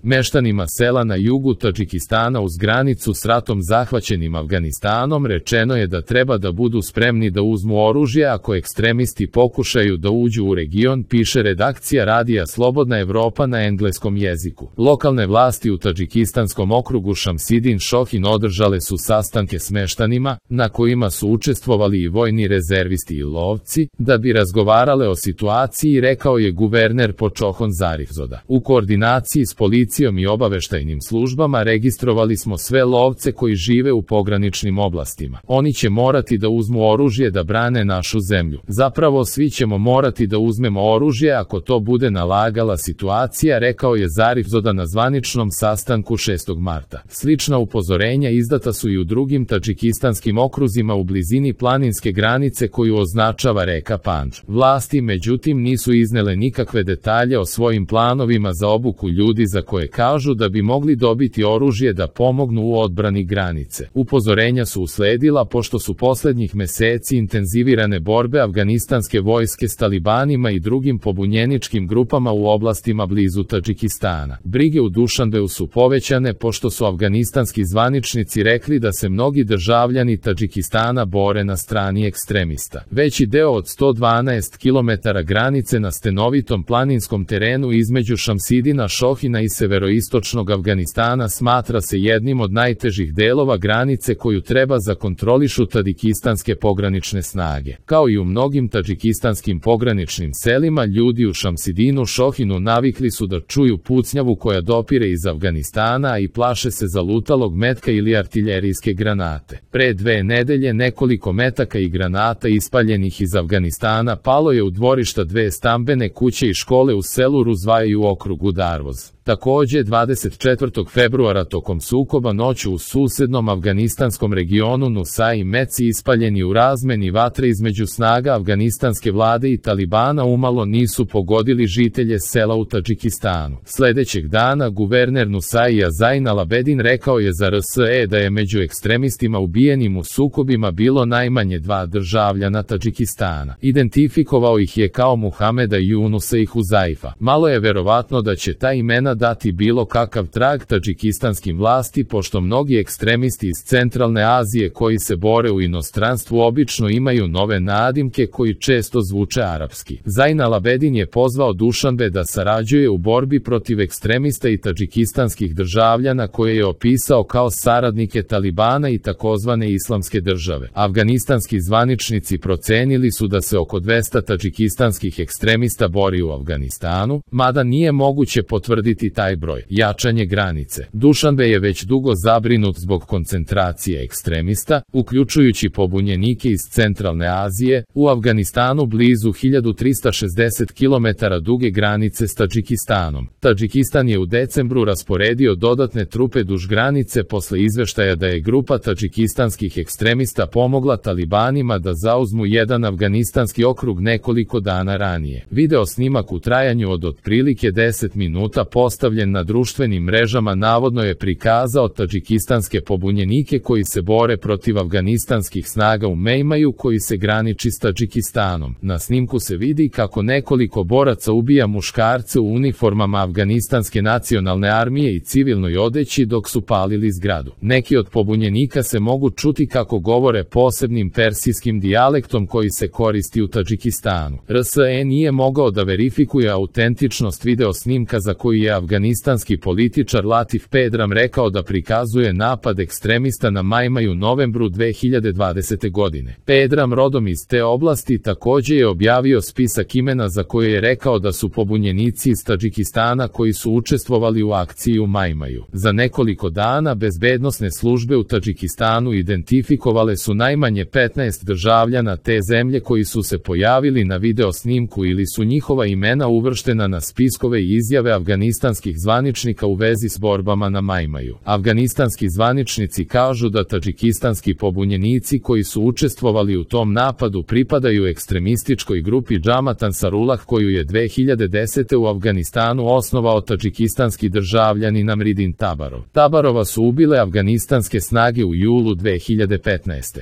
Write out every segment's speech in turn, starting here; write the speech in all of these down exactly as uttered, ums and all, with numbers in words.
Meštanima sela na jugu Tadžikistana uz granicu s ratom zahvaćenim Afganistanom rečeno je da treba da budu spremni da uzmu oružje ako ekstremisti pokušaju da uđu u region, piše redakcija radija Slobodna Evropa na engleskom jeziku. Lokalne vlasti u tadžikistanskom okrugu Šamsidin Šohin održale su sastanke s meštanima, na kojima su učestvovali i vojni rezervisti i lovci, da bi razgovarale o situaciji, rekao je guverner Počohon Zarifzoda. U koordinaciji s policijom i obaveštajnim službama registrovali smo sve lovce koji žive u pograničnim oblastima. Oni će morati da uzmu oružje da brane našu zemlju. Zapravo svi ćemo morati da uzmemo oružje ako to bude nalagala situacija, rekao je Zarifzoda na zvaničnom sastanku šestog marta. Slična upozorenja izdata su i u drugim tadžikistanskim okruzima u blizini planinske granice koju označava reka Pandž. Vlasti međutim nisu iznele nikakve detalje o svojim planovima za obuku ljudi za koje kažu da bi mogli dobiti oružje da pomognu u odbrani granice. Upozorenja su usledila pošto su poslednjih meseci intenzivirane borbe afganistanske vojske s talibanima i drugim pobunjeničkim grupama u oblastima blizu Tadžikistana. Brige u Dušanbeu su povećane pošto su afganistanski zvaničnici rekli da se mnogi državljani Tadžikistana bore na strani ekstremista. Veći deo od sto dvanaest kilometara granice na stenovitom planinskom terenu između Šamsidina Šohina i severoistočnog Afganistana smatra se jednim od najtežih delova granice koju treba zakontrolišu tadžikistanske pogranične snage. Kao i u mnogim tadžikistanskim pograničnim selima, ljudi u Šamsidinu Šohinu navikli su da čuju pucnjavu koja dopire iz Afganistana i plaše se zalutalog metka ili artiljerijske granate. Pre dve nedelje nekoliko metaka i granata ispaljenih iz Afganistana palo je u dvorišta dve stambene kuće i škole u selu Ruzvaje u okrugu Darvoz. Takođe, dvadeset četvrtog februara tokom sukoba noću u susednom afganistanskom regionu Nusai meci ispaljeni u razmeni vatre između snaga afganistanske vlade i Talibana umalo nisu pogodili žitelje sela u Tadžikistanu. Sledećeg dana guverner Nusaija Zain Alabedin rekao je za R S E da je među ekstremistima ubijenim u sukobima bilo najmanje dva državljana Tadžikistana. Identifikovao ih je kao Muhameda Junusa i Huzaifa. Malo je verovatno da će ta imena dati bilo kakav trag tadžikistanskim vlasti pošto mnogi ekstremisti iz centralne Azije koji se bore u inostranstvu obično imaju nove nadimke koji često zvuče arapski. Zain Alabedin je pozvao Dušanbe da sarađuje u borbi protiv ekstremista i tadžikistanskih državljana koje je opisao kao saradnike Talibana i takozvane islamske države. Afganistanski zvaničnici procenili su da se oko dvesta tadžikistanskih ekstremista bori u Afganistanu, mada nije moguće potvrditi taj broj. Jačanje granice. Dušanbe je već dugo zabrinut zbog koncentracije ekstremista, uključujući pobunjenike iz centralne Azije, u Afganistanu blizu hiljadu trista šezdeset kilometara duge granice s Tadžikistanom. Tadžikistan je u decembru rasporedio dodatne trupe duž granice posle izveštaja da je grupa tadžikistanskih ekstremista pomogla Talibanima da zauzmu jedan afganistanski okrug nekoliko dana ranije. Video snimak u trajanju od otprilike deset minuta postavljen na društvenim mrežama navodno je prikazao tadžikistanske pobunjenike koji se bore protiv afganistanskih snaga u Mejmaju koji se graniči s Tadžikistanom. Na snimku se vidi kako nekoliko boraca ubija muškarce u uniformama afganistanske nacionalne armije i civilnoj odeći dok su palili zgradu. Neki od pobunjenika se mogu čuti kako govore posebnim persijskim dijalektom koji se koristi u Tadžikistanu. R S E nije mogao da verifikuje autentičnost video snimka za koji je afganistanski političar Latif Pedram rekao da prikazuje napad ekstremista na Majmaju u novembru dve hiljade dvadesete godine. Pedram, rodom iz te oblasti, takođe je objavio spisak imena za koje je rekao da su pobunjenici iz Tadžikistana koji su učestvovali u akciji u Majmaju. Za nekoliko dana bezbednosne službe u Tadžikistanu identifikovale su najmanje petnaest državljana te zemlje koji su se pojavili na video snimku ili su njihova imena uvrštena na spiskove i izjave afganistanskih zvaničnika u vezi s borbama na Majmaju. Afganistanski zvaničnici kažu da tadžikistanski pobunjenici koji su učestvovali u tom napadu pripadaju ekstremističkoj grupi Džamat Ansarullah koju je dve hiljade desete. u Afganistanu osnovao tadžikistanski državljanin Amridin Tabarov. Tabarova su ubile afganistanske snage u julu dve hiljade petnaeste.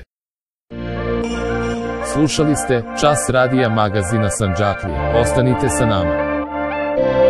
Slušali ste Čas radija magazina Sandžaklija. Ostanite sa nama.